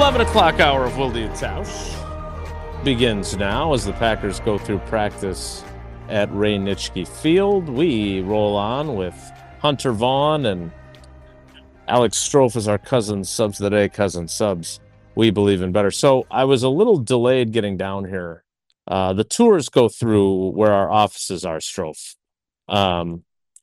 11 o'clock hour of Wilde and Tausch begins now as the Packers go through practice at Ray Nitschke Field. We roll on with Hunter Vaughn and Alex Strofe as our cousin subs of the day. Cousin subs, we believe in better. So I was a little delayed getting down here. The tours go through where our offices are, Strofe. And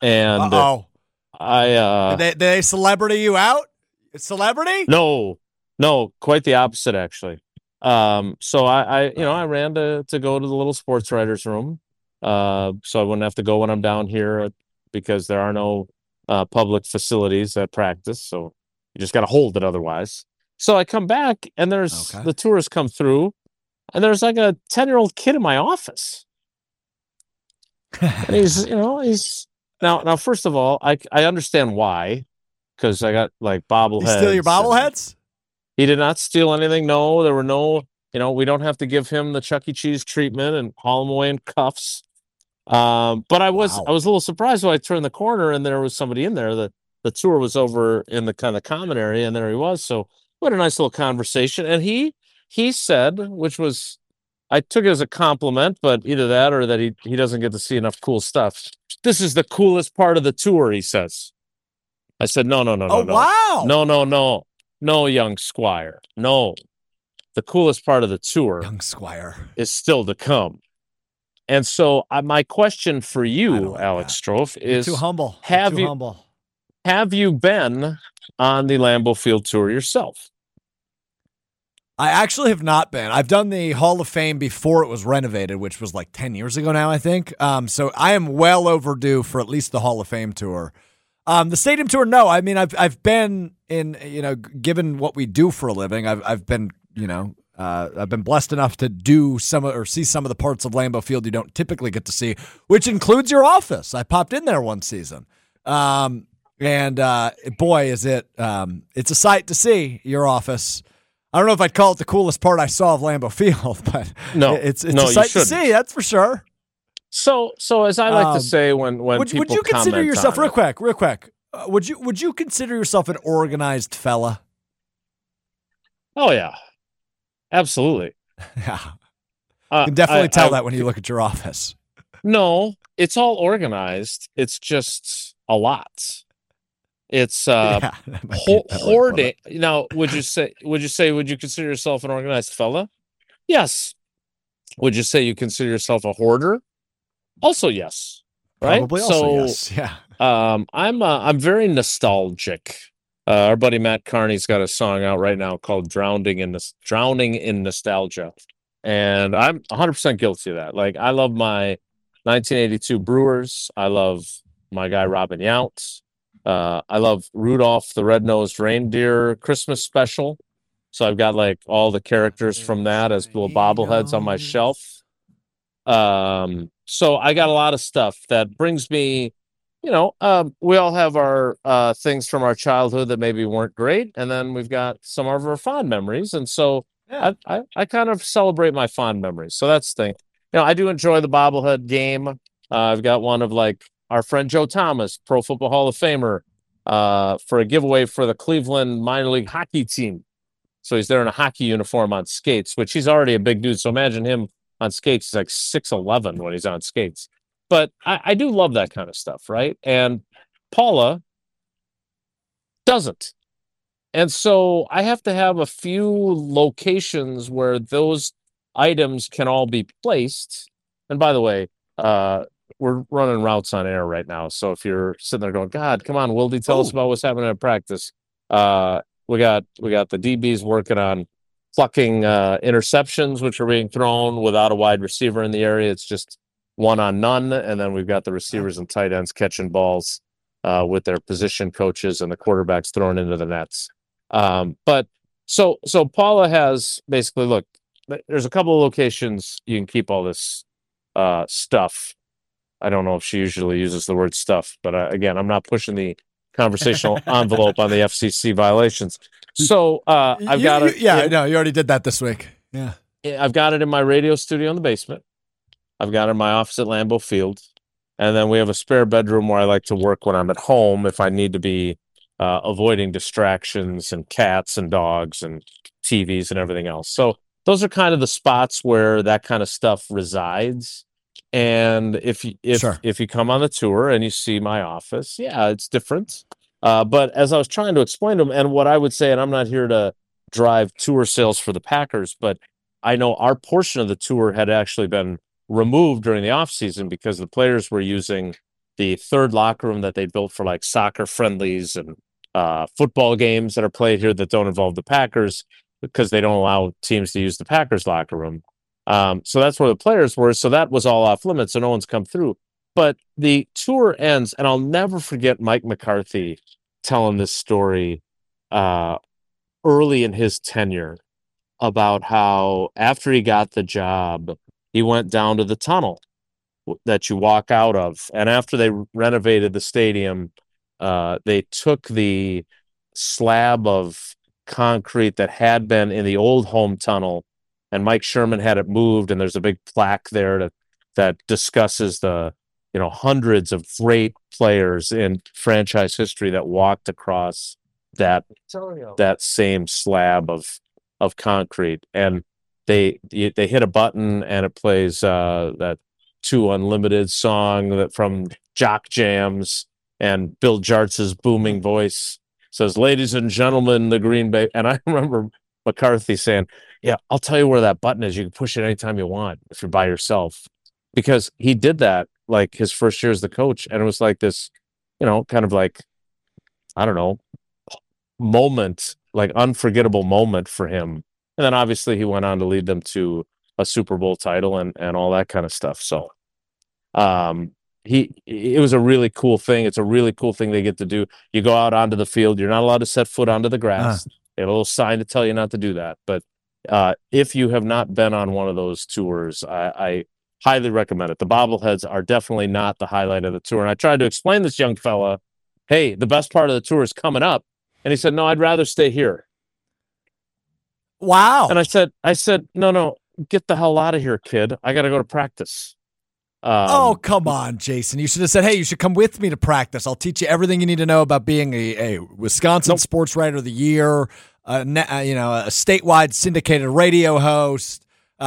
Did they celebrity you out? Celebrity? No, quite the opposite, actually. So I ran to go to the little sports writers room, so I wouldn't have to go when I'm down here because there are no public facilities at practice. So you just got to hold it otherwise. So I come back and there's the tourists come through, and there's like a 10-year-old kid in my office, and he's now. First of all, I understand why, because I got like bobbleheads. He steal your bobbleheads? He did not steal anything. No, there were no, we don't have to give him the Chuck E. Cheese treatment and haul him away in cuffs. But I was a little surprised when I turned the corner and there was somebody in there. The tour was over in the kind of common area, and there he was. So we had a nice little conversation. And he said, which was, I took it as a compliment, but either that or that he doesn't get to see enough cool stuff. This is the coolest part of the tour, he says. I said, no. Wow. No, young squire. No. The coolest part of the tour, young squire, is still to come. And so my question for you, Alex Strofe, is too humble. Have you been on the Lambeau Field tour yourself? I actually have not been. I've done the Hall of Fame before it was renovated, which was like 10 years ago now, I think. So I am well overdue for at least the Hall of Fame tour. The stadium tour, no. I mean, I've been in, given what we do for a living, I've been, I've been blessed enough to do see some of the parts of Lambeau Field you don't typically get to see, which includes your office. I popped in there one season. Boy, is it, it's a sight to see your office. I don't know if I'd call it the coolest part I saw of Lambeau Field, but it's a sight to see, that's for sure. So as I like to say, when would you consider yourself real quick? Would you consider yourself an organized fella? Oh yeah, absolutely. Yeah, you can definitely tell that when you look at your office. No, it's all organized. It's just a lot. It's hoarding. Now, would you consider yourself an organized fella? Yes. Would you say you consider yourself a hoarder? Also, yes. Right? Probably also yes. Yeah. I'm very nostalgic. Our buddy Matt Carney's got a song out right now called "Drowning in Nostalgia," and I'm 100% guilty of that. Like, I love my 1982 Brewers. I love my guy Robin Yount. I love Rudolph the Red-Nosed Reindeer Christmas special. So I've got like all the characters from that as little bobbleheads on my shelf. So I got a lot of stuff that brings me, we all have our things from our childhood that maybe weren't great, and then we've got some of our fond memories. And so I kind of celebrate my fond memories. So that's the thing. I do enjoy the bobblehead game. I've got one of like our friend Joe Thomas, Pro Football Hall of Famer, for a giveaway for the Cleveland minor league hockey team. So he's there in a hockey uniform on skates, which he's already a big dude. So imagine him on skates. He's like 6'11" when he's on skates. But I do love that kind of stuff, right? And Paula doesn't. And so I have to have a few locations where those items can all be placed. And by the way, we're running routes on air right now. So if you're sitting there going, God, come on, Wilde, tell us about what's happening at practice. We got the DBs working on plucking interceptions, which are being thrown without a wide receiver in the area. It's just one on none. And then we've got the receivers and tight ends catching balls with their position coaches and the quarterbacks thrown into the nets. But so Paula has basically, look, there's a couple of locations you can keep all this stuff. I don't know if she usually uses the word stuff, but again, I'm not pushing the conversational envelope on the FCC violations. So I've got it. Yeah, no, you already did that this week. Yeah. I've got it in my radio studio in the basement. I've got it in my office at Lambeau Field. And then we have a spare bedroom where I like to work when I'm at home if I need to be avoiding distractions and cats and dogs and TVs and everything else. So those are kind of the spots where that kind of stuff resides. And if you come on the tour and you see my office, yeah, it's different. But as I was trying to explain to them, and what I would say, and I'm not here to drive tour sales for the Packers, but I know our portion of the tour had actually been removed during the off season because the players were using the third locker room that they built for like soccer friendlies and football games that are played here that don't involve the Packers because they don't allow teams to use the Packers locker room. So that's where the players were. So that was all off limits. So no one's come through. But the tour ends, and I'll never forget Mike McCarthy telling this story early in his tenure about how after he got the job, he went down to the tunnel that you walk out of. And after they renovated the stadium, they took the slab of concrete that had been in the old home tunnel, and Mike Sherman had it moved, and there's a big plaque there that discusses the hundreds of great players in franchise history that walked across that same slab of concrete. And they hit a button and it plays that 2 Unlimited song that from Jock Jams, and Bill Jartz's booming voice says, "Ladies and gentlemen, the Green Bay." And I remember McCarthy saying, "Yeah, I'll tell you where that button is. You can push it anytime you want if you're by yourself." Because he did that like his first year as the coach. And it was like this, kind of like, I don't know, moment, like unforgettable moment for him. And then obviously he went on to lead them to a Super Bowl title and all that kind of stuff. So it was a really cool thing. It's a really cool thing they get to do. You go out onto the field. You're not allowed to set foot onto the grass. They have a little sign to tell you not to do that. But if you have not been on one of those tours, I highly recommend it. The bobbleheads are definitely not the highlight of the tour. And I tried to explain this young fella, hey, the best part of the tour is coming up. And he said, "No, I'd rather stay here." Wow. And I said, no, get the hell out of here, kid. I got to go to practice. Oh, come on, Jason. You should have said, "Hey, you should come with me to practice. I'll teach you everything you need to know about being a Wisconsin Sports Writer of the Year, a statewide syndicated radio host,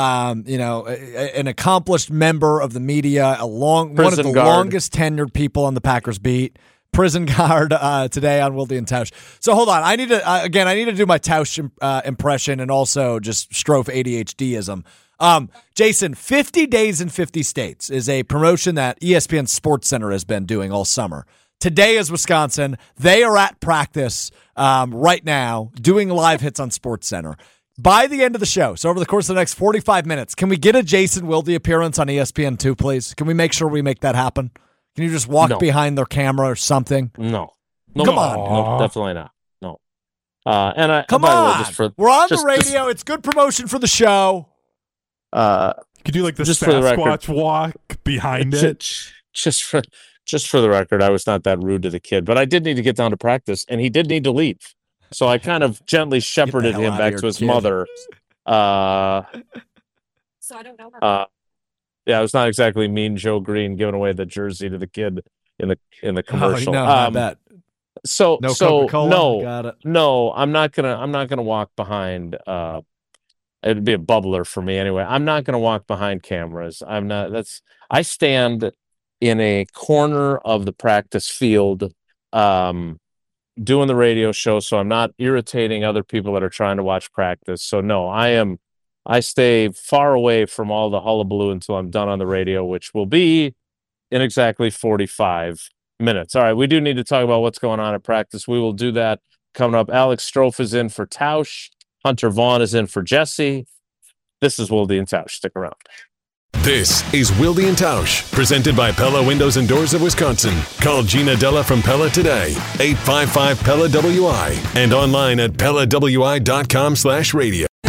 an accomplished member of the media, one of the longest tenured people on the Packers beat, prison guard today on Wilde and Tausch." So hold on. I need to do my Tausch impression and also just strofe ADHDism. Jason, 50 Days in 50 States is a promotion that ESPN Sports Center has been doing all summer. Today is Wisconsin. They are at practice right now doing live hits on Sports Center. By the end of the show, so over the course of the next 45 minutes, can we get a Jason Wilde appearance on ESPN2, please? Can we make sure we make that happen? Can you just walk behind their camera or something? No. Come on. No, definitely not. No. And come on. We're on the radio. It's good promotion for the show. Could you like the Sasquatch walk behind it? Just for the record, I was not that rude to the kid, but I did need to get down to practice, and he did need to leave. So I kind of gently shepherded him back to his mother. So I don't know. Yeah, it was not exactly Mean Joe Green giving away the jersey to the kid in the commercial. Oh, no, I bet. So Coca-Cola? Got it. No, I'm not gonna walk behind. It'd be a bubbler for me anyway. I'm not gonna walk behind cameras. I stand in a corner of the practice field, doing the radio show, so I'm not irritating other people that are trying to watch practice. So no, I stay far away from all the hullabaloo until I'm done on the radio, which will be in exactly 45 minutes. All right, we do need to talk about what's going on at practice. We will do that coming up. Alex Strofe is in for Tausch. Hunter Vaughn is in for Jesse. This is Wilde and Tausch. Stick around. This is Wilde and Tausch, presented by Pella Windows and Doors of Wisconsin. Call Gina Della from Pella today, 855-PELLA-WI, and online at PellaWI.com/radio.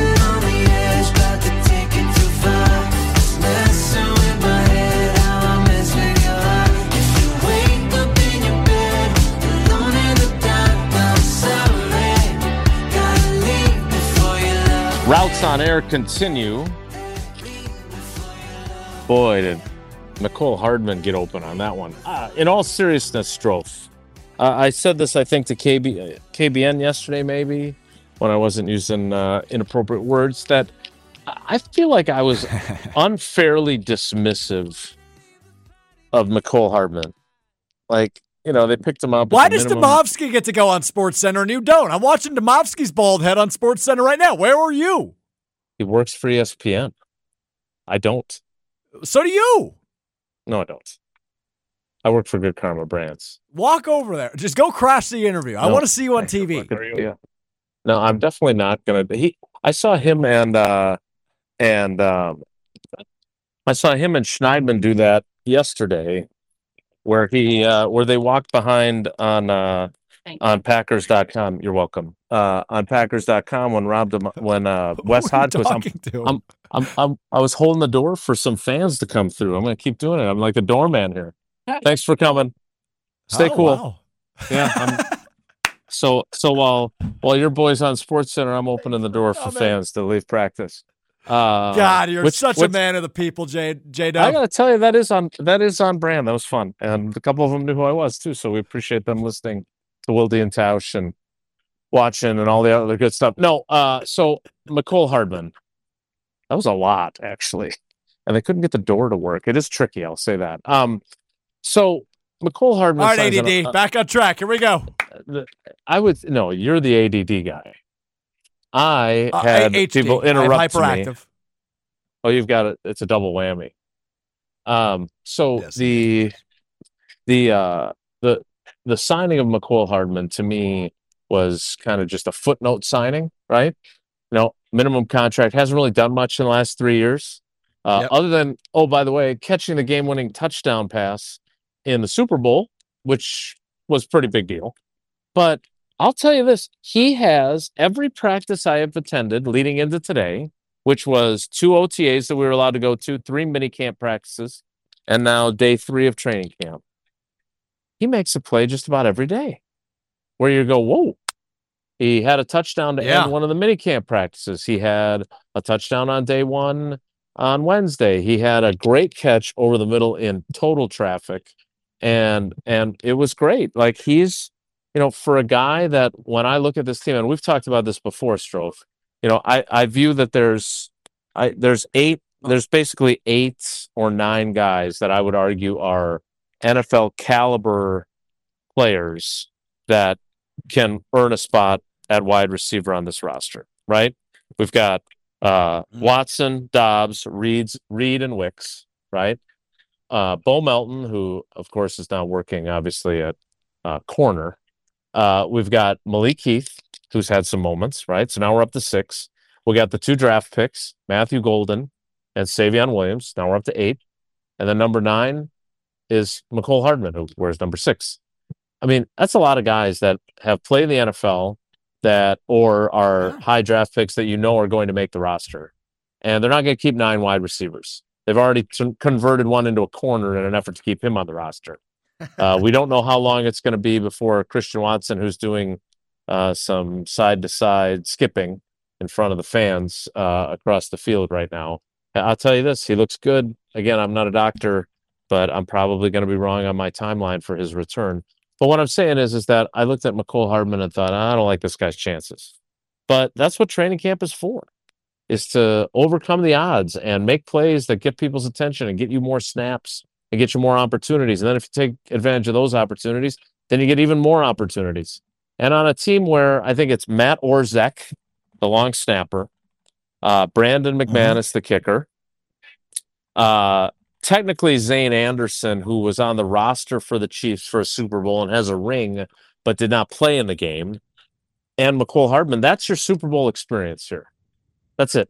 Routes on Air continue. Boy, did Nicole Hardman get open on that one. In all seriousness, Strofe, I said this, I think, to KBN yesterday, maybe. when I wasn't using inappropriate words, that I feel like I was unfairly dismissive of Mecole Hardman. Like, they picked him up. Why does Demovsky get to go on SportsCenter and you don't? I'm watching Demovsky's bald head on SportsCenter right now. Where were you? He works for ESPN. I don't. So do you. No, I don't. I work for Good Karma Brands. Walk over there. Just go crash the interview. I want to see you on TV. Yeah. No, I'm definitely not gonna. I saw him and I saw him and Schneidman do that yesterday, where they walked behind on Packers.com. You're welcome. On Packers.com when Wes Hodgkiss. I was holding the door for some fans to come through. I'm gonna keep doing it. I'm like the doorman here. Thanks for coming. Stay cool. Wow. Yeah. So while your boy's on SportsCenter, I'm opening the door for fans to leave practice. God, you're such a man of the people, J-Dub. I gotta tell you, that is on brand. That was fun, and a couple of them knew who I was too. So we appreciate them listening to Wilde and Tausch and watching and all the other good stuff. No, so Mecole Hardman, that was a lot actually, and they couldn't get the door to work. It is tricky, I'll say that. So Mecole Hardman. All right, ADD, back on track. Here we go. You're the ADD guy. I had HD. people interrupt hyperactive. Me. Oh, you've got it. It's a double whammy. So yes. the signing of Mecole Hardman to me was kind of just a footnote signing, right? Minimum contract, hasn't really done much in the last 3 years, other than, by the way, catching the game-winning touchdown pass in the Super Bowl, which was a pretty big deal. But I'll tell you this, he has every practice I have attended leading into today, which was 2 OTAs that we were allowed to go to, 3 minicamp practices, and now day 3 of training camp. He makes a play just about every day where you go, whoa. He had a touchdown to end one of the minicamp practices. He had a touchdown on day 1 on Wednesday. He had a great catch over the middle in total traffic, and it was great. Like, he's, for a guy that, when I look at this team, and we've talked about this before, Strofe, I view that there's basically 8 or 9 guys that I would argue are NFL caliber players that can earn a spot at wide receiver on this roster, right? We've got Watson, Dobbs, Reed, and Wicks, right? Bo Melton, who, of course, is now working, obviously, at corner. We've got Malik Heath, who's had some moments, right? So now we're up to 6. We got the 2 draft picks, Matthew Golden and Savion Williams. Now we're up to 8. And then number 9 is Mecole Hardman, who wears number 6. I mean, that's a lot of guys that have played in the NFL or are high draft picks that are going to make the roster. And they're not going to keep 9 wide receivers. They've already converted one into a corner in an effort to keep him on the roster. We don't know how long it's going to be before Christian Watson, who's doing some side-to-side skipping in front of the fans across the field right now. I'll tell you this, he looks good. Again, I'm not a doctor, but I'm probably going to be wrong on my timeline for his return. But what I'm saying is that I looked at Mecole Hardman and thought, I don't like this guy's chances. But that's what training camp is for, is to overcome the odds and make plays that get people's attention and get you more snaps and get you more opportunities. And then if you take advantage of those opportunities, then you get even more opportunities. And on a team where I think it's Matt Orzech, the long snapper, Brandon McManus, the kicker, technically Zane Anderson, who was on the roster for the Chiefs for a Super Bowl and has a ring, but did not play in the game, and Mecole Hardman. That's your Super Bowl experience here. That's it.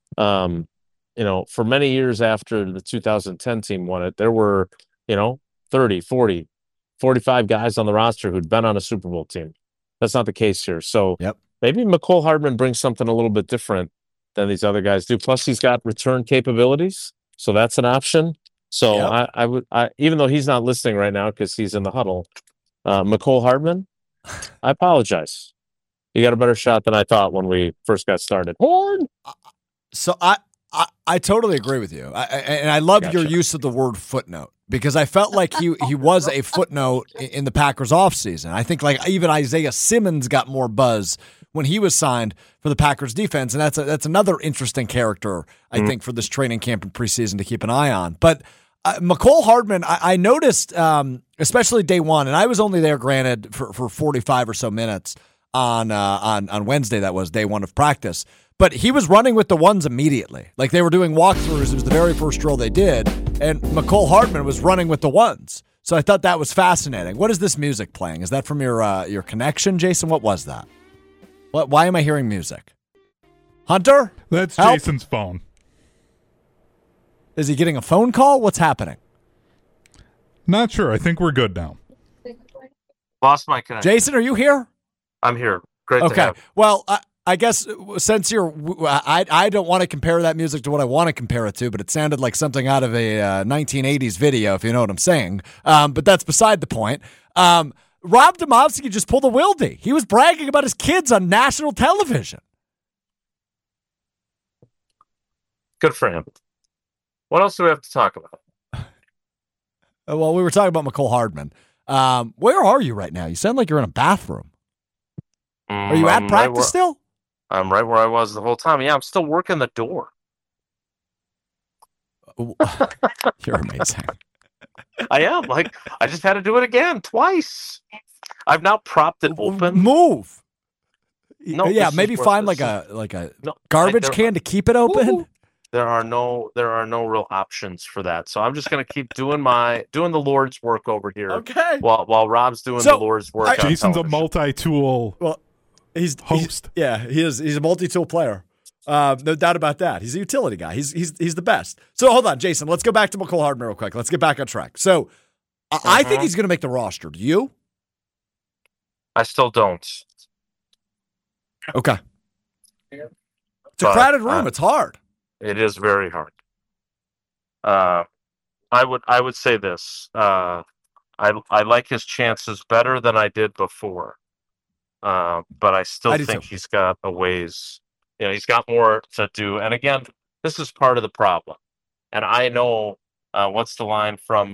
For many years after the 2010 team won it, there were, 30, 40, 45 guys on the roster who'd been on a Super Bowl team. That's not the case here. So maybe Mecole Hardman brings something a little bit different than these other guys do. Plus, he's got return capabilities. So that's an option. So I would, even though he's not listening right now because he's in the huddle, Mecole Hardman, I apologize. You got a better shot than I thought when we first got started. Horn. So I totally agree with you. And I love your use of the word footnote, because I felt like he was a footnote in the Packers offseason. I think like even Isaiah Simmons got more buzz when he was signed for the Packers defense. And that's another interesting character, I think, for this training camp and preseason to keep an eye on. But Mecole Hardman, I noticed, especially day one, and I was only there, granted, for 45 or so minutes on Wednesday. That was day one of practice. But he was running with the ones immediately. Like, they were doing walkthroughs. It was the very first drill they did. And Mecole Hardman was running with the ones. So I thought that was fascinating. What is this music playing? Is that from your connection, Jason? What was that? Why am I hearing music? Hunter? That's Help? Jason's phone. Is he getting a phone call? What's happening? Not sure. I think we're good now. Lost my connection. Jason, are you here? I'm here. Great to have. Well, I guess since I don't want to compare that music to what I want to compare it to, but it sounded like something out of a 1980s video, if you know what I'm saying. But that's beside the point. Rob Demovsky just pulled a Wildy. He was bragging about his kids on national television. Good for him. What else do we have to talk about? Well, we were talking about Mecole Hardman. Where are you right now? You sound like you're in a bathroom. Are you at practice still? I'm right where I was the whole time. Yeah, I'm still working the door. You're amazing. I am. Like, I just had to do it again twice. I've now propped it open. Move. No, yeah, maybe find like a garbage can to keep it open. There are no real options for that. So I'm just gonna keep doing the Lord's work over here. Okay. While Rob's doing the Lord's work. Jason's a multi-tool. Well, he's host. He's a multi-tool player. No doubt about that. He's a utility guy. He's the best. So hold on, Jason. Let's go back to Mecole Hardman real quick. Let's get back on track. So I think he's going to make the roster. Do you? I still don't. Okay. It's a crowded room. It's hard. It is very hard. I would say this. I like his chances better than I did before. But I still think he's got a ways. He's got more to do. And again, this is part of the problem. And I know what's the line from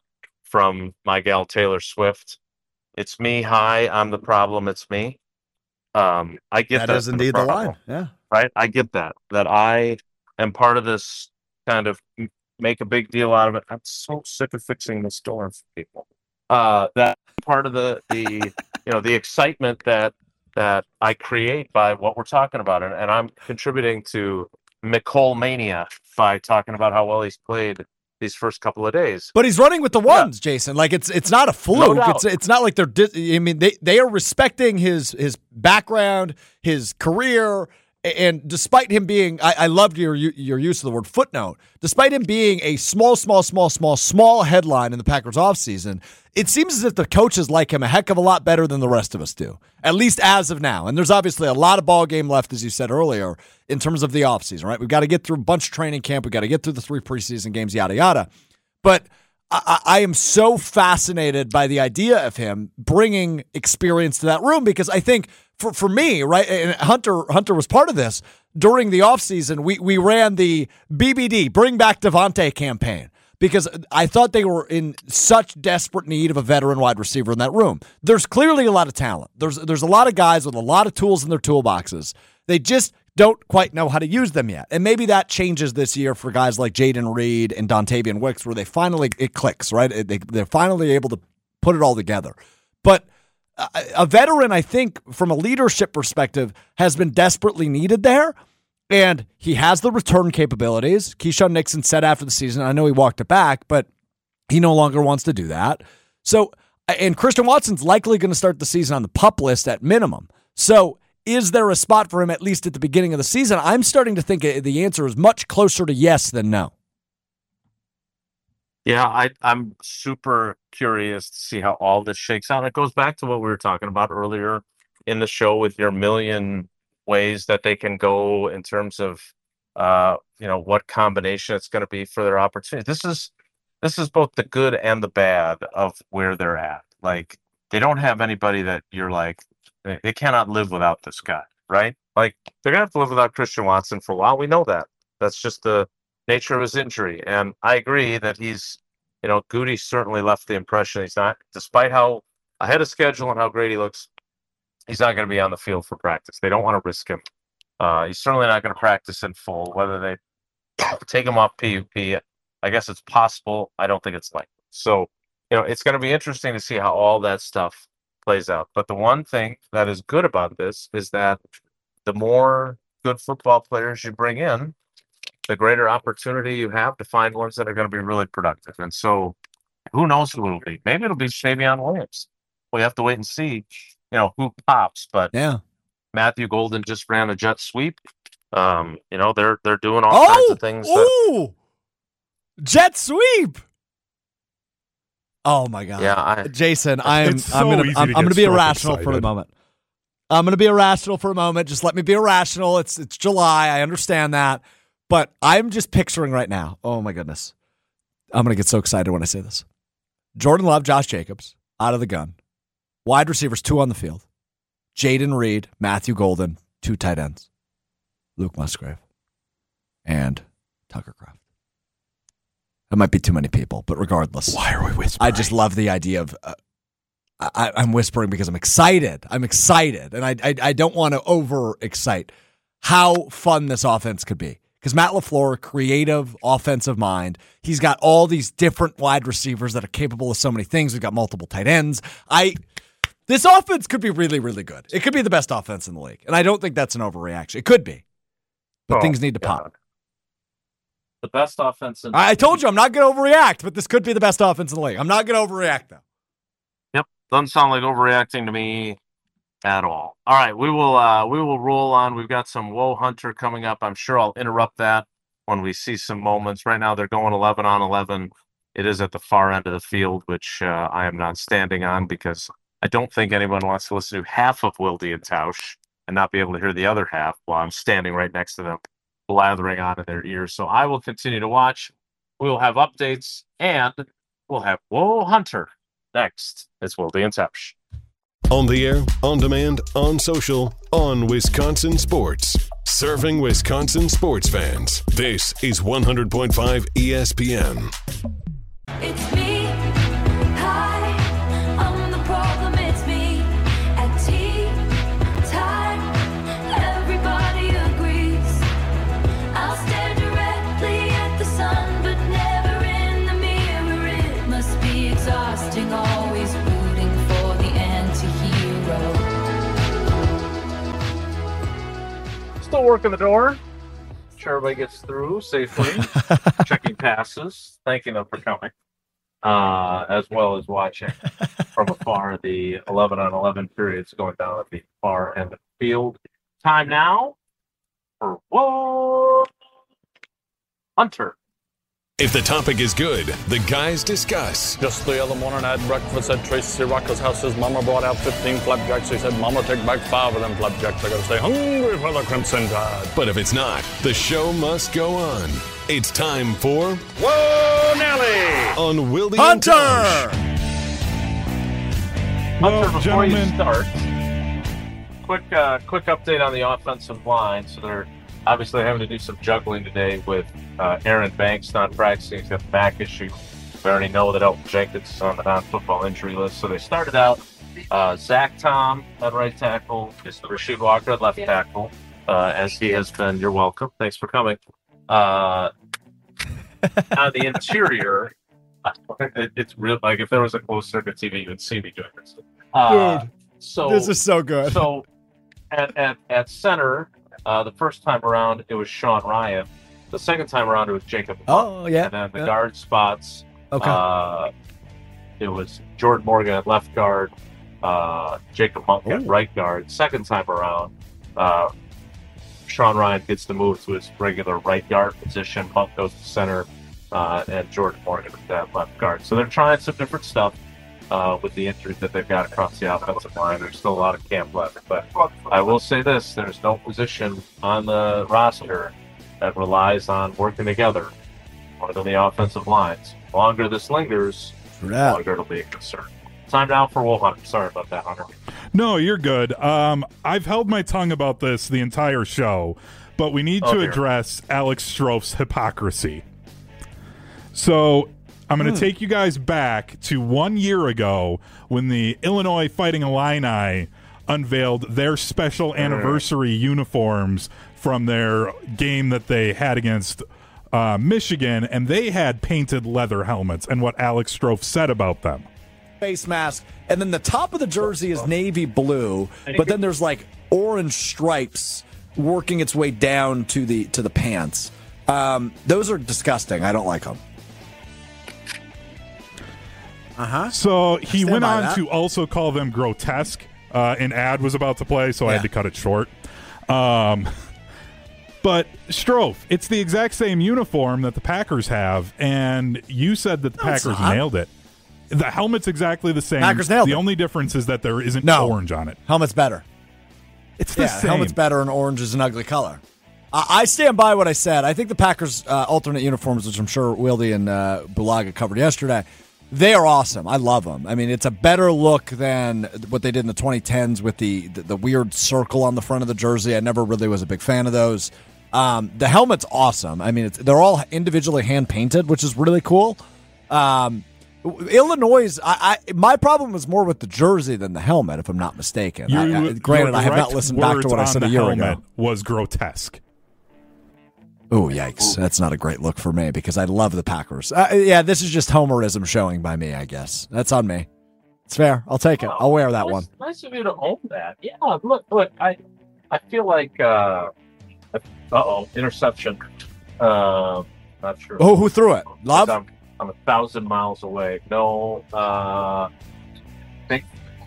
my gal Taylor Swift? It's me. Hi, I'm the problem. It's me. I get that. That is indeed the line. Yeah. Right. I get that I am part of this kind of make a big deal out of it. I'm so sick of fixing this door for people. That part of the the excitement that I create by what we're talking about, and I'm contributing to Mecole mania by talking about how well he's played these first couple of days. But he's running with the ones, Jason. Like it's not a fluke. No, it's not like they're. I mean, they are respecting his background, his career. And despite him being, I loved your use of the word footnote, despite him being a small headline in the Packers offseason, it seems as if the coaches like him a heck of a lot better than the rest of us do, at least as of now. And there's obviously a lot of ball game left, as you said earlier, in terms of the offseason, right? We've got to get through a bunch of training camp. We've got to get through the 3 preseason games, yada, yada. But I am so fascinated by the idea of him bringing experience to that room because I think for me, right, and Hunter was part of this, during the offseason, we ran the BBD, Bring Back Devontae campaign because I thought they were in such desperate need of a veteran wide receiver in that room. There's clearly a lot of talent. There's a lot of guys with a lot of tools in their toolboxes. They just don't quite know how to use them yet. And maybe that changes this year for guys like Jaden Reed and Dontavian Wicks where it clicks, right? They're finally able to put it all together. But a veteran, I think, from a leadership perspective, has been desperately needed there. And he has the return capabilities. Keyshawn Nixon said after the season, I know he walked it back, but he no longer wants to do that. So, and Christian Watson's likely going to start the season on the PUP list at minimum. So, is there a spot for him at least at the beginning of the season? I'm starting to think the answer is much closer to yes than no. Yeah, I'm super curious to see how all this shakes out. It goes back to what we were talking about earlier in the show with your million ways that they can go in terms of what combination it's going to be for their opportunity. This is both the good and the bad of where they're at. Like, they don't have anybody that you're like, they cannot live without this guy, right? Like, they're going to have to live without Christian Watson for a while. We know that. That's just the nature of his injury. And I agree that he's, Goody certainly left the impression he's not, despite how ahead of schedule and how great he looks, he's not going to be on the field for practice. They don't want to risk him. He's certainly not going to practice in full. Whether they take him off PUP, I guess it's possible. I don't think it's likely. So, it's going to be interesting to see how all that stuff plays out. But the one thing that is good about this is that the more good football players you bring in, the greater opportunity you have to find ones that are going to be really productive. And so who knows who it'll be? Maybe it'll be Shavion Williams. We have to wait and see, who pops. But yeah, Matthew Golden just ran a jet sweep. They're doing all kinds of things. Jet sweep. Oh my God. Yeah, Jason, I'm gonna be irrational for a moment. I'm gonna be irrational for a moment. Just let me be irrational. It's July. I understand that. But I'm just picturing right now. Oh my goodness. I'm gonna get so excited when I say this. Jordan Love, Josh Jacobs, out of the gun. Wide receivers, 2 on the field. Jaden Reed, Matthew Golden, 2 tight ends. Luke Musgrave, and Tucker Kraft. That might be too many people, but regardless. Why are we whispering? I just love the idea of I'm whispering because I'm excited. I'm excited, and I don't want to over-excite how fun this offense could be. Because Matt LaFleur, creative offensive mind, he's got all these different wide receivers that are capable of so many things. We've got multiple tight ends. This offense could be really, really good. It could be the best offense in the league, and I don't think that's an overreaction. It could be, but things need to pop. The best offense in the I told you I'm not going to overreact, but this could be the best offense in the league. I'm not going to overreact, though. Yep. Doesn't sound like overreacting to me at all. All right, we will roll on. We've got some Woe Hunter coming up. I'm sure I'll interrupt that when we see some moments. Right now they're going 11 on 11. It is at the far end of the field, which I am not standing on because I don't think anyone wants to listen to half of Wilde and Tausch and not be able to hear the other half while I'm standing right next to them, blathering on in their ears. So I will continue to watch. We will have updates, and we'll have Woe Hunter next. It's Wilde and Tausch. On the air, on demand, on social, on Wisconsin Sports. Serving Wisconsin sports fans. This is 100.5 ESPN. It's me. Hi, I'm the problem. It's me. At tea time, everybody agrees. I'll stare directly at the sun, but never in the mirror. It must be exhausting, always rooting for the anti-hero. Still working the door. Sure everybody gets through safely. Checking passes. Thanking them for coming. As well as watching from afar the 11 on 11 periods going down at the far end of the field. Time now for Woe Hunter. If the topic is good, the guys discuss. Just the other morning I had breakfast at Tracy Rocker's house. His mama brought out 15 flapjacks. He said, Mama, take back 5 of them flapjacks. I gotta stay hungry for the Crimson Tide. But if it's not, the show must go on. It's time for Whoa, Nelly! On Wilde Hunter! and Tausch. Hunter, before gentlemen. you start, quick update on the offensive line. So they're obviously having to do some juggling today with Aaron Banks not practicing. He's got the back issue. We already know that Elton Jenkins is on the non-football injury list. So they started out Zach Tom at right tackle, Rasheed Walker at left tackle, as he has been. You're welcome. Thanks for coming. On the interior, it's real. Like if there was a closed circuit TV, you would see me doing this. Dude, So this is so good. So at center, the first time around it was Sean Ryan. The second time around it was Jacob. Oh, yeah. And then the guard spots. Okay. It was Jordan Morgan at left guard, Jacob Monk at right guard. Second time around, Sean Ryan gets to move to his regular right guard position. Monk goes to center, and Jordan Morgan at left guard. So they're trying some different stuff with the injuries that they've got across the offensive line. There's still a lot of camp left, but I will say this: there's no position on the roster that relies on working together more than the offensive lines. The longer this lingers, the longer it'll be a concern. Time now for Woe Hunter. Sorry about that, Hunter. No, you're good. I've held my tongue about this the entire show, but we need to address Alex Strouf's hypocrisy. So I'm going to take you guys back to 1 year ago when the Illinois Fighting Illini unveiled their special anniversary uniforms from their game that they had against Michigan, and they had painted leather helmets, and what Alex Strofe said about them. Face mask, and then the top of the jersey is navy blue, but then there's like orange stripes working its way down to the pants. Those are disgusting. I don't like them. So he Stand went by on that. to also call them grotesque. An ad was about to play, so I had to cut it short. But Strofe, it's the exact same uniform that the Packers have, and you said that the No, it's Packers not. nailed it. The helmet's exactly the same. Packers nailed the it. only difference is that there isn't No. orange on it. Helmet's better. It's the same. Helmet's better, and orange is an ugly color. I stand by what I said. I think the Packers' alternate uniforms, which I'm sure Wilde and Bulaga covered yesterday, they are awesome. I love them. I mean, it's a better look than what they did in the 2010s with the weird circle on the front of the jersey. I never really was a big fan of those. The helmet's awesome. I mean, they're all individually hand-painted, which is really cool. Illinois, my problem was more with the jersey than the helmet, if I'm not mistaken. Granted, I have not listened back to what I said a year ago. Was grotesque. Oh, yikes. That's not a great look for me because I love the Packers. Yeah, this is just homerism showing by me, I guess. That's on me. It's fair. I'll take it. I'll wear that one. Nice of you to own that. Yeah, look, I feel like, interception. Not sure. Oh, who threw it? Love? I'm 1,000 miles away. No, think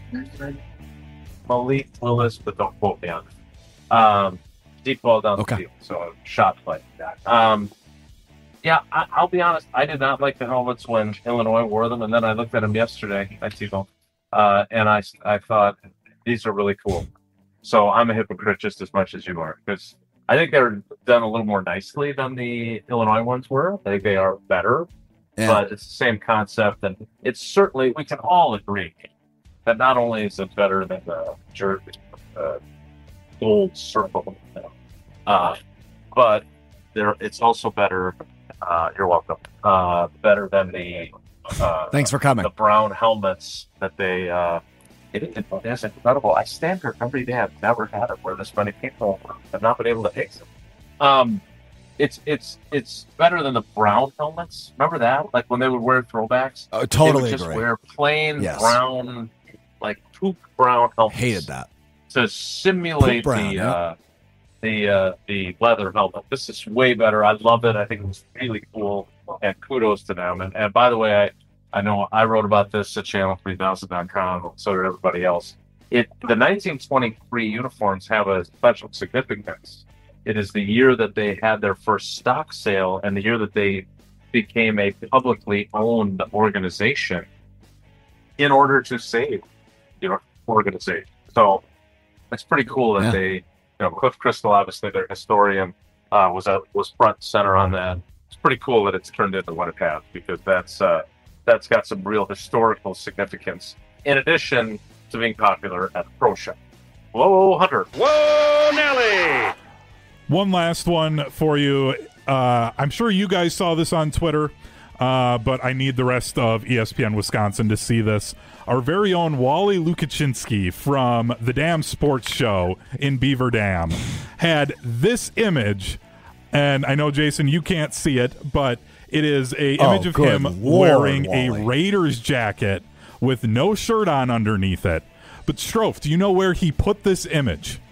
Malik Willis, but don't quote me on it. Deep ball down the field, so shot like that. Yeah, I'll be honest. I did not like the helmets when Illinois wore them, and then I looked at them yesterday at T-Bone, and I thought these are really cool. So I'm a hypocrite just as much as you are, because I think they're done a little more nicely than the Illinois ones were. I think they are better, but it's the same concept, and it's certainly, we can all agree that not only is it better than the jersey, gold circle, but it's also better. You're welcome. Better than the. Thanks for coming. The brown helmets that they. It's incredible. I stand here every day. I've never had it where this many people have not been able to take them. It's better than the brown helmets. Remember that? Like when they would wear throwbacks. Oh, totally they would just agree. wear plain brown, like poop brown helmets. Hated that. To simulate Brown, the leather helmet. This is way better. I love it. I think it was really cool, and kudos to them. And by the way, I know I wrote about this at channel3000.com, so did everybody else. The 1923 uniforms have a special significance. It is the year that they had their first stock sale and the year that they became a publicly owned organization in order to save, organization. So it's pretty cool that they, Cliff Crystal, obviously their historian, was front and center on that. It's pretty cool that it's turned into what it has, because that's got some real historical significance, in addition to being popular at the pro shop. Whoa, Hunter. Whoa, Nelly. One last one for you. I'm sure you guys saw this on Twitter, but I need the rest of ESPN Wisconsin to see this. Our very own Wally Lukachinski from the Dam Sports Show in Beaver Dam had this image, and I know, Jason, you can't see it, but it is a image of him wearing a Raiders jacket with no shirt on underneath it. But Strofe, do you know where he put this image?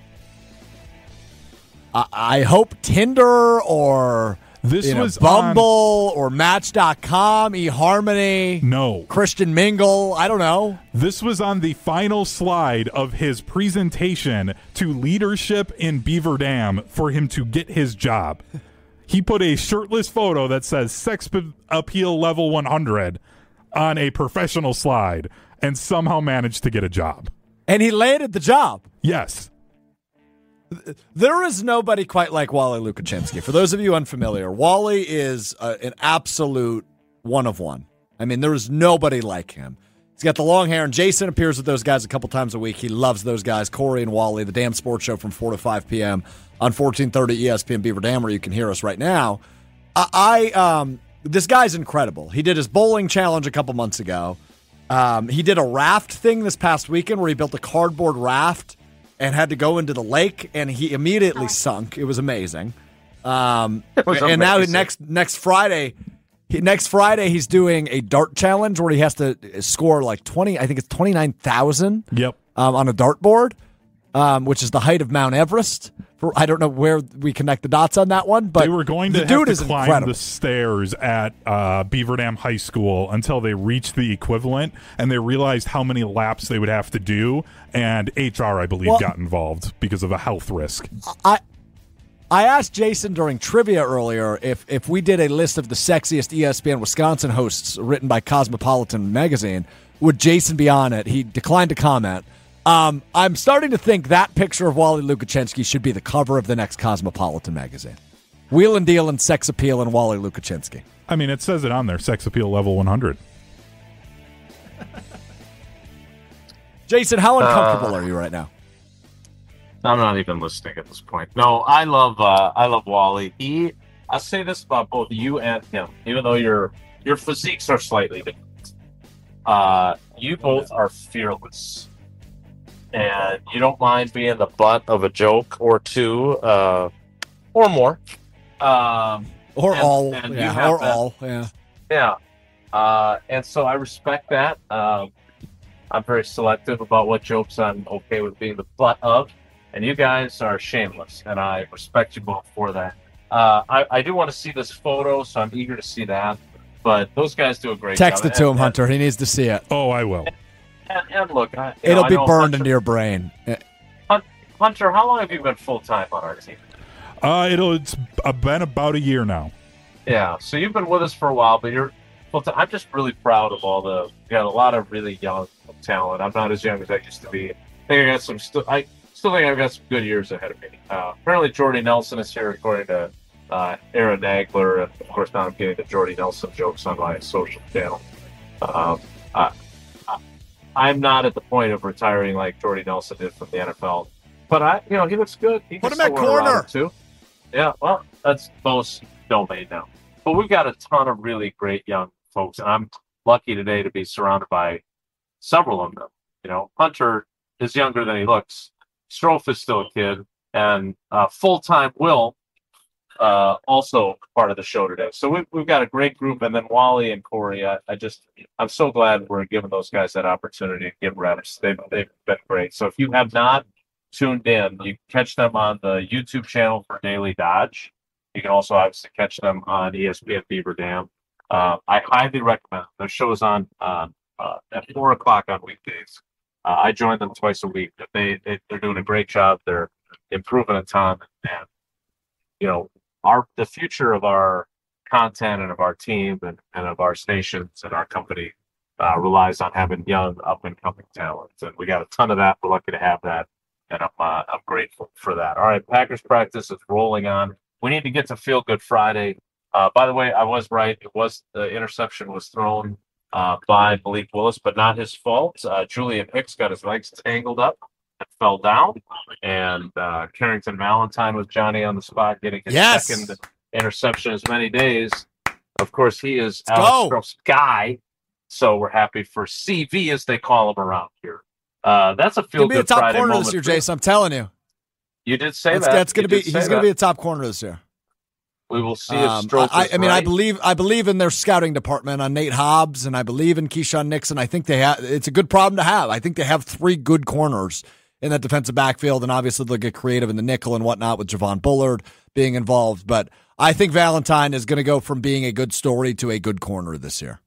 I hope Tinder or this was Bumble or Match.com, eHarmony. No. Christian Mingle. I don't know. This was on the final slide of his presentation to leadership in Beaver Dam for him to get his job. He put a shirtless photo that says sex appeal level 100 on a professional slide and somehow managed to get a job. And he landed the job. Yes. There is nobody quite like Wally Lukachinski. For those of you unfamiliar, Wally is an absolute one of one. I mean, there is nobody like him. He's got the long hair, and Jason appears with those guys a couple times a week. He loves those guys, Corey and Wally, the Damn Sports Show from 4 to 5 p.m. on 1430 ESPN Beaver Dam, where you can hear us right now. This guy's incredible. He did his bowling challenge a couple months ago. He did a raft thing this past weekend where he built a cardboard raft and had to go into the lake, and he immediately sunk. It was amazing. was And now amazing. next Friday, he's doing a dart challenge where he has to score like 20. I think it's 29,000. Yep. On a dartboard, which is the height of Mount Everest. I don't know where we connect the dots on that one, but They were going to the have dude to is climb incredible. the stairs at Beaver Dam High School until they reached the equivalent, and they realized how many laps they would have to do, and HR, I believe, got involved because of a health risk. I asked Jason during trivia earlier if we did a list of the sexiest ESPN Wisconsin hosts written by Cosmopolitan magazine, would Jason be on it? He declined to comment. I'm starting to think that picture of Wally Lukashenski should be the cover of the next Cosmopolitan magazine. Wheel and Deal and Sex Appeal and Wally Lukashenski. I mean, it says it on there, sex appeal level 100. Jason, how uncomfortable are you right now? I'm not even listening at this point. No, I love Wally. I'll say this about both you and him, even though your physiques are slightly different. You both are fearless. And you don't mind being the butt of a joke or two, or more. Yeah. Yeah. And so I respect that. I'm very selective about what jokes I'm okay with being the butt of. And you guys are shameless, and I respect you both for that. I do want to see this photo, so I'm eager to see that. But those guys do a great Text job. it to him, Hunter. He needs to see it. Oh, I will. And look, It'll I be know burned Hunter, into your brain. Hunter, how long have you been full-time on our team? It's been about a year now. Yeah, so you've been with us for a while, but you're full-time. I'm just really proud of we got a lot of really young talent. I'm not as young as I used to be. I think I still think I've got some good years ahead of me. Apparently Jordy Nelson is here, according to Aaron Nagler. And of course, now I'm getting the Jordy Nelson jokes on my social channel. I'm not at the point of retiring like Jordy Nelson did from the NFL, but he looks good. He Put can him at still run around corner. too. Yeah, well, that's Bo's domain now. But we've got a ton of really great young folks, and I'm lucky today to be surrounded by several of them. Hunter is younger than he looks. Strofe is still a kid, and full-time Will also part of the show today. So we've got a great group, and then Wally and Corey. I'm so glad we're giving those guys that opportunity to get reps. They've been great. So if you have not tuned in, you can catch them on the YouTube channel for Daily Dodge. You can also obviously catch them on ESPN Beaver Dam. I highly recommend them. Their show's on at 4:00 on weekdays. I join them twice a week. They're doing a great job. They're improving a ton, and the future of our content and of our team and of our stations and our company relies on having young up and coming talent, and we got a ton of that. We're lucky to have that, and I'm grateful for that. All right, Packers practice is rolling on. We need to get to Feel Good Friday. By the way, I was right. The interception was thrown by Malik Willis, but not his fault. Julian Hicks got his legs tangled up and fell down, and Carrington Valentine was Johnny on the spot, getting his second interception as many days. Of course, he is Alex Stroh's guy, so we're happy for CV, as they call him around here. That's a Feel Good Friday moment. He'll be a top corner this year, Jason. I'm telling you. You did say that. That's going to be. He's going to be a top corner this year. We will see if Stroke is I mean, right. I believe in their scouting department on Nate Hobbs, and I believe in Keyshawn Nixon. I think it's a good problem to have. I think they have three good corners in that defensive backfield, and obviously they'll get creative in the nickel and whatnot with Javon Bullard being involved. But I think Valentine is going to go from being a good story to a good corner this year.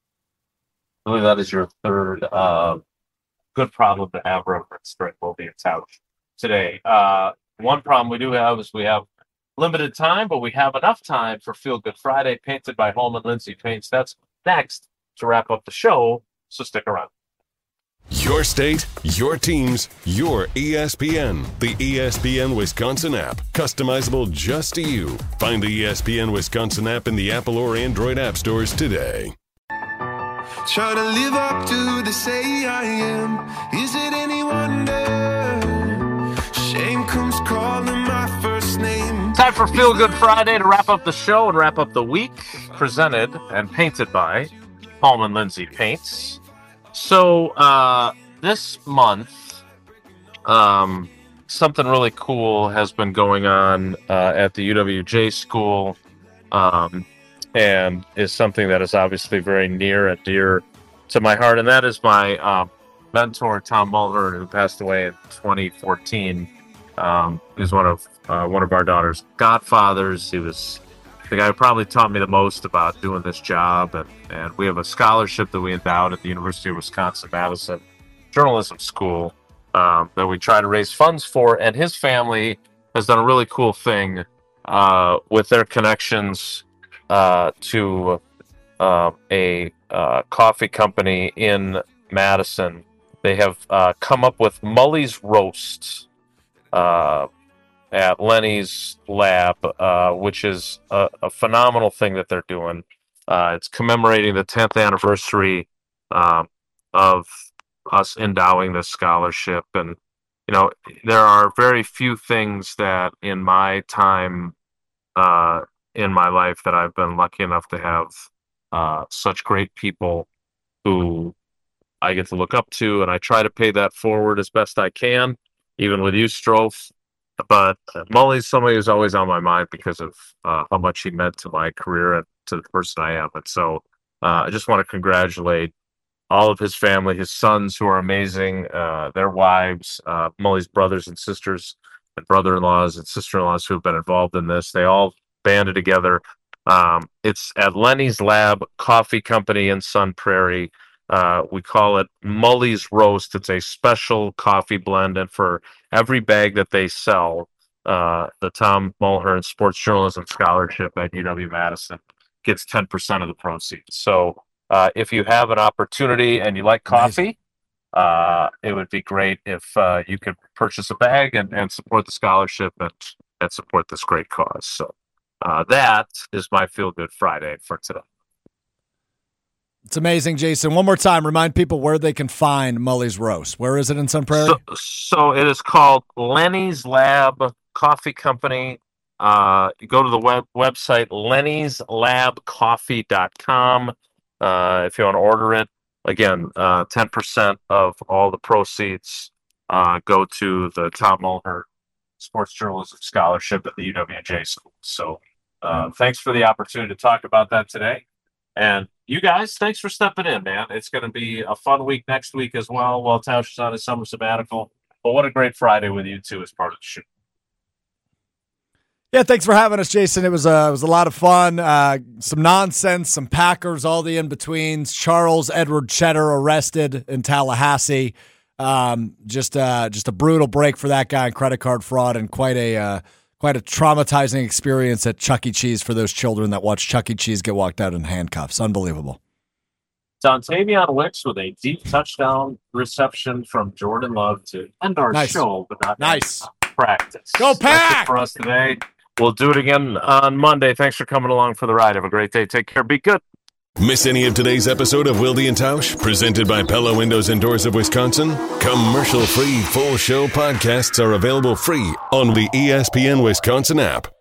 I believe that is your third good problem to have reference during Wolverine Couch today. One problem we do have is we have limited time, but we have enough time for Feel Good Friday, painted by Holman Lindsay Paints. That's next to wrap up the show, so stick around. Your state, your teams, your ESPN. The ESPN Wisconsin app. Customizable just to you. Find the ESPN Wisconsin app in the Apple or Android app stores today. Try to live up to the say I am. Is it any wonder? Shame comes calling my first name. Time for Feel Good Friday to wrap up the show and wrap up the week. Presented and painted by Holman Lindsay Paints. So this month, something really cool has been going on at the UWJ school, and is something that is obviously very near and dear to my heart, and that is my mentor, Tom Mulhern, who passed away in 2014. He's one of our daughter's godfathers. He was the guy who probably taught me the most about doing this job, and we have a scholarship that we endowed at the University of Wisconsin-Madison Journalism School that we try to raise funds for, and his family has done a really cool thing with their connections to a coffee company in Madison. They have come up with Mully's Roast at Lenny's Lab, which is a phenomenal thing that they're doing. It's commemorating the 10th anniversary of us endowing this scholarship. And, you know, there are very few things that in my time in my life that I've been lucky enough to have such great people who I get to look up to, and I try to pay that forward as best I can, even with you, Strofe. But Mully's somebody who's always on my mind because of how much he meant to my career and to the person I am. And so I just want to congratulate all of his family, his sons who are amazing, their wives, Mully's brothers and sisters and brother-in-laws and sister-in-laws who have been involved in this. They all banded together. It's at Lenny's Lab Coffee Company in Sun Prairie. We call it Mully's Roast. It's a special coffee blend, and for every bag that they sell, the Tom Mulhern Sports Journalism Scholarship at UW-Madison gets 10% of the proceeds. So if you have an opportunity and you like coffee, it would be great if you could purchase a bag and support the scholarship and support this great cause. So that is my Feel Good Friday for today. It's amazing, Jason. One more time, remind people where they can find Mully's Roast. Where is it in Sun Prairie? So it is called Lenny's Lab Coffee Company. You go to the website, lennyslabcoffee.com. If you want to order it, again, 10% of all the proceeds go to the Tom Mulhern Sports Journalism Scholarship at the UWJ School. So thanks for the opportunity to talk about that today. And you guys, thanks for stepping in, man. It's going to be a fun week next week as well while Tausch is on his summer sabbatical. But what a great Friday with you two as part of the show. Yeah, thanks for having us, Jason. It was a lot of fun. Some nonsense, some Packers, all the in-betweens. Charles Edward Cheddar arrested in Tallahassee. Just a brutal break for that guy in credit card fraud, and quite a traumatizing experience at Chuck E. Cheese for those children that watch Chuck E. Cheese get walked out in handcuffs. Unbelievable. Dontavion Wicks with a deep touchdown reception from Jordan Love to end our show, but not practice. Go Pack! That's it for us today. We'll do it again on Monday. Thanks for coming along for the ride. Have a great day. Take care. Be good. Miss any of today's episode of Wilde and Tausch, presented by Pella Windows and Doors of Wisconsin? Commercial-free full show podcasts are available free on the ESPN Wisconsin app.